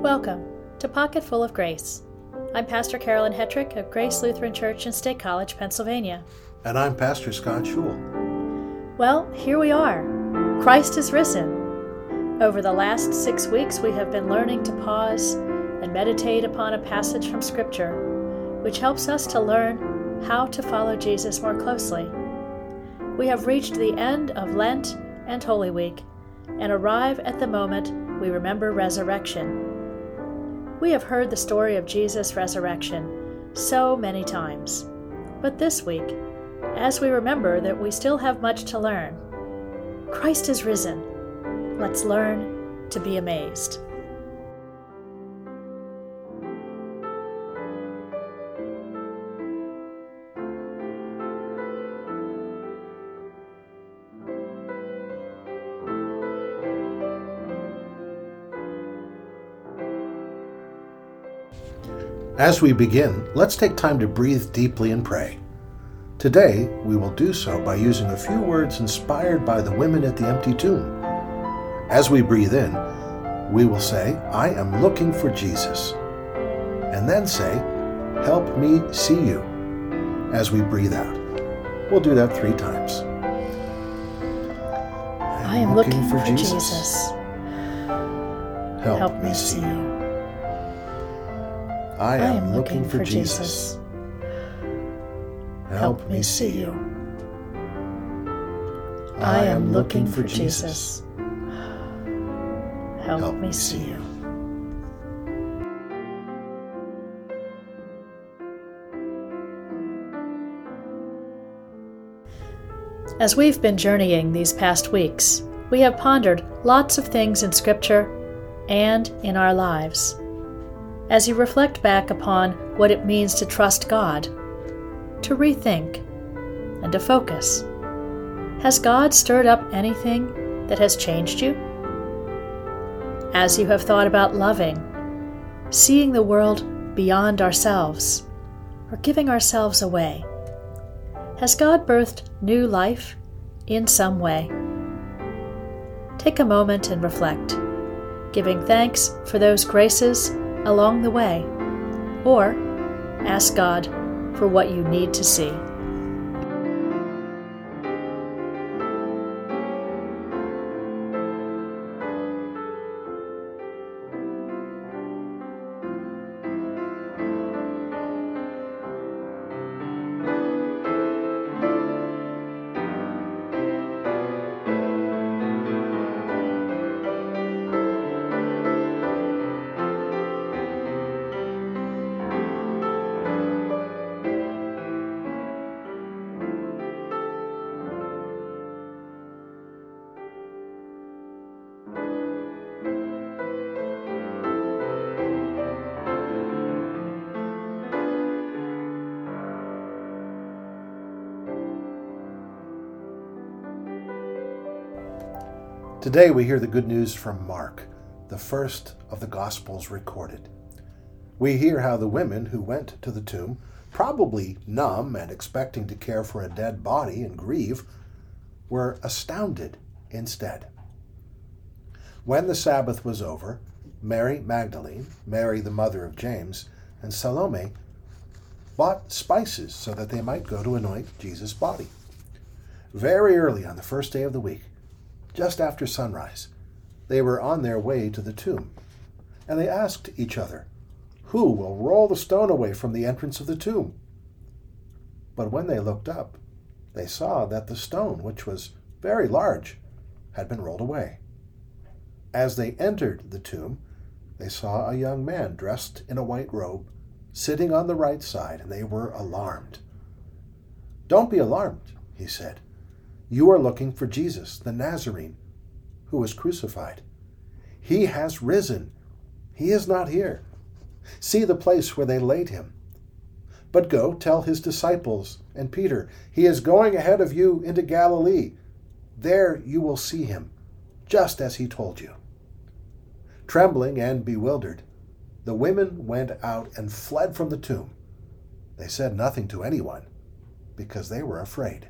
Welcome to Pocket Full of Grace. I'm Pastor Carolyn Hetrick of Grace Lutheran Church in State College, Pennsylvania. And I'm Pastor Scott Schul. Well, here we are. Christ is risen. Over the last 6 weeks, we have been learning to pause and meditate upon a passage from Scripture, which helps us to learn how to follow Jesus more closely. We have reached the end of Lent and Holy Week and arrive at the moment we remember resurrection. We have heard the story of Jesus' resurrection so many times. But this week, as we remember that we still have much to learn, Christ is risen. Let's learn to be amazed. As we begin, let's take time to breathe deeply and pray. Today, we will do so by using a few words inspired by the women at the empty tomb. As we breathe in, we will say, "I am looking for Jesus." And then say, "Help me see you," as we breathe out. We'll do that 3 times. I am looking for Jesus. Help me see you. I am looking for Jesus. Help me see you. I am looking for Jesus. Help me see you. As we've been journeying these past weeks, we have pondered lots of things in Scripture and in our lives. As you reflect back upon what it means to trust God, to rethink, and to focus, has God stirred up anything that has changed you? As you have thought about loving, seeing the world beyond ourselves, or giving ourselves away, has God birthed new life in some way? Take a moment and reflect, giving thanks for those graces along the way, or ask God for what you need to see. Today we hear the good news from Mark, the first of the Gospels recorded. We hear how the women who went to the tomb, probably numb and expecting to care for a dead body and grieve, were astounded instead. When the Sabbath was over, Mary Magdalene, Mary the mother of James, and Salome bought spices so that they might go to anoint Jesus' body. Very early on the first day of the week, just after sunrise, they were on their way to the tomb, and they asked each other, "Who will roll the stone away from the entrance of the tomb?" But when they looked up, they saw that the stone, which was very large, had been rolled away. As they entered the tomb, they saw a young man dressed in a white robe, sitting on the right side, and they were alarmed. "Don't be alarmed," he said. "You are looking for Jesus, the Nazarene, who was crucified. He has risen. He is not here. See the place where they laid him. But go tell his disciples and Peter, he is going ahead of you into Galilee. There you will see him, just as he told you." Trembling and bewildered, the women went out and fled from the tomb. They said nothing to anyone because they were afraid.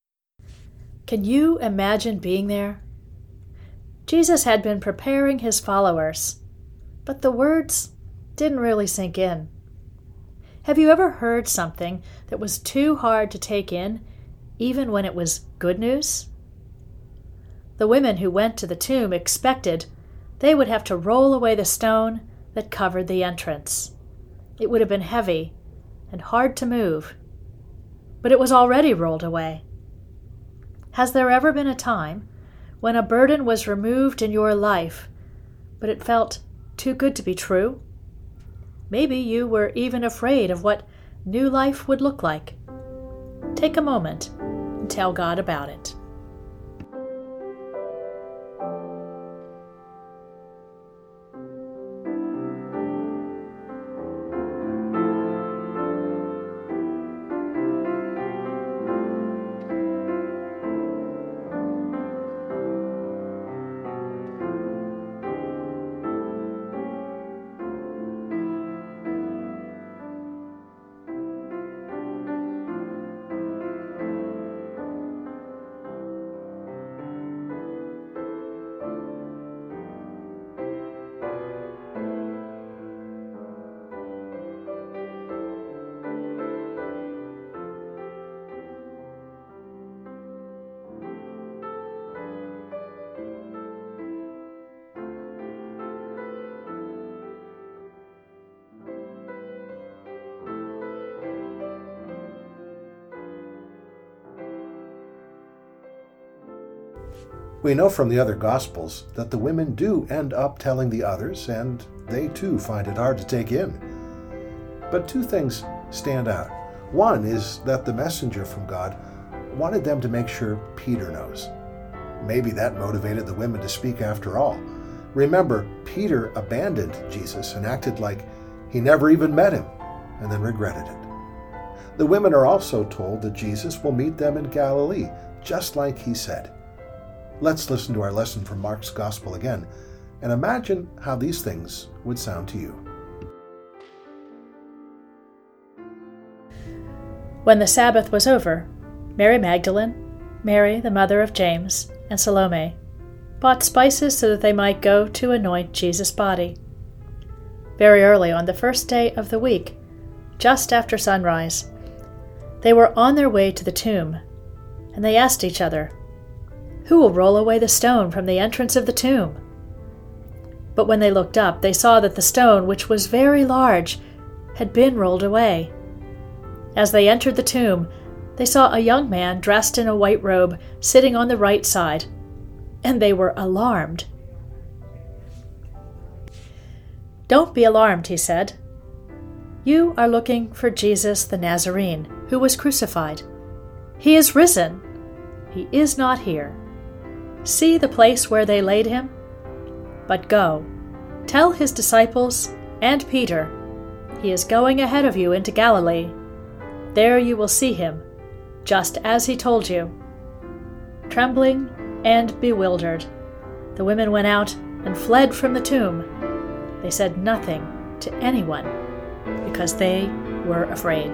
Can you imagine being there? Jesus had been preparing his followers, but the words didn't really sink in. Have you ever heard something that was too hard to take in, even when it was good news? The women who went to the tomb expected they would have to roll away the stone that covered the entrance. It would have been heavy and hard to move, but it was already rolled away. Has there ever been a time when a burden was removed in your life, but it felt too good to be true? Maybe you were even afraid of what new life would look like. Take a moment and tell God about it. We know from the other Gospels that the women do end up telling the others, and they too find it hard to take in. But two things stand out. One is that the messenger from God wanted them to make sure Peter knows. Maybe that motivated the women to speak after all. Remember, Peter abandoned Jesus and acted like he never even met him, and then regretted it. The women are also told that Jesus will meet them in Galilee, just like he said. Let's listen to our lesson from Mark's Gospel again and imagine how these things would sound to you. When the Sabbath was over, Mary Magdalene, Mary the mother of James, and Salome bought spices so that they might go to anoint Jesus' body. Very early on the first day of the week, just after sunrise, they were on their way to the tomb, and they asked each other, "Who will roll away the stone from the entrance of the tomb?" But when they looked up, they saw that the stone, which was very large, had been rolled away. As they entered the tomb, they saw a young man dressed in a white robe sitting on the right side, and they were alarmed. "Don't be alarmed," he said. "You are looking for Jesus the Nazarene, who was crucified. He is risen. He is not here. See the place where they laid him? But go, tell his disciples and Peter, he is going ahead of you into Galilee. There you will see him, just as he told you." Trembling and bewildered, the women went out and fled from the tomb. They said nothing to anyone because they were afraid.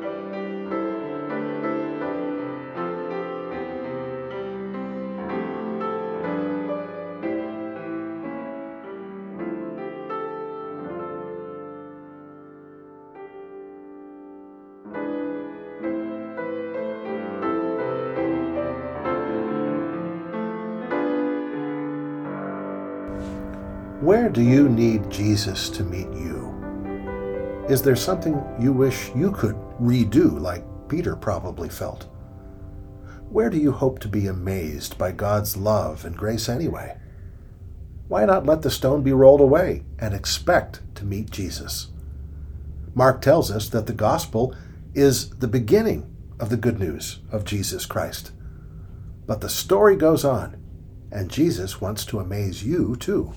Where do you need Jesus to meet you? Is there something you wish you could redo, like Peter probably felt? Where do you hope to be amazed by God's love and grace anyway? Why not let the stone be rolled away and expect to meet Jesus? Mark tells us that the gospel is the beginning of the good news of Jesus Christ. But the story goes on, and Jesus wants to amaze you too.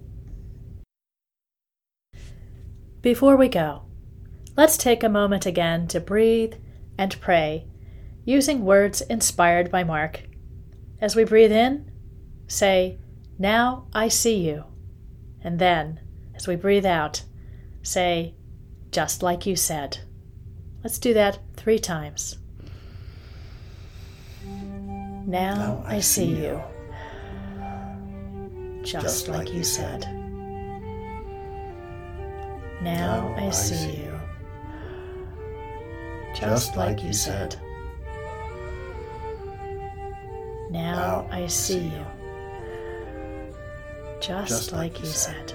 Before we go, let's take a moment again to breathe and pray, using words inspired by Mark. As we breathe in, say, "Now I see you." And then, as we breathe out, say, "Just like you said." Let's do that 3 times. Now I see you. Just like you said. Now I see you. Just like you said. Now I see you. Just like you said.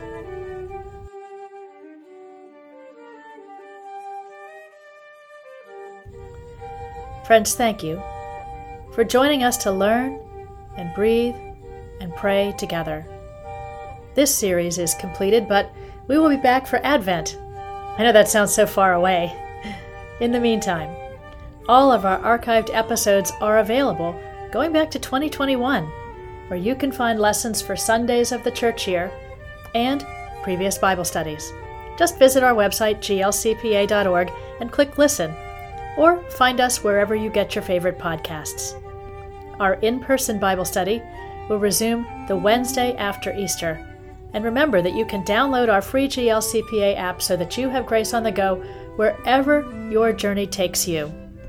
Friends, thank you for joining us to learn and breathe and pray together. This series is completed, but we will be back for Advent. I know that sounds so far away. In the meantime, all of our archived episodes are available going back to 2021, where you can find lessons for Sundays of the church year and previous Bible studies. Just visit our website, glcpa.org, and click Listen, or find us wherever you get your favorite podcasts. Our in-person Bible study will resume the Wednesday after Easter. And remember that you can download our free GLCPA app so that you have grace on the go wherever your journey takes you.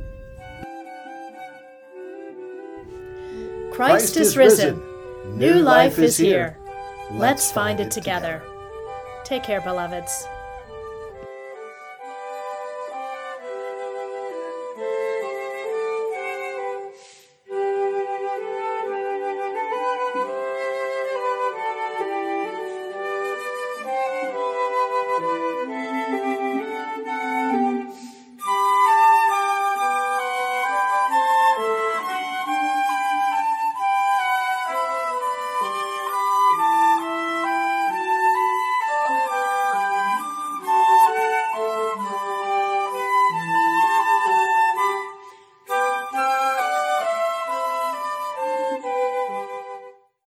Christ is risen. New life is here. Let's find it together. Take care, beloveds.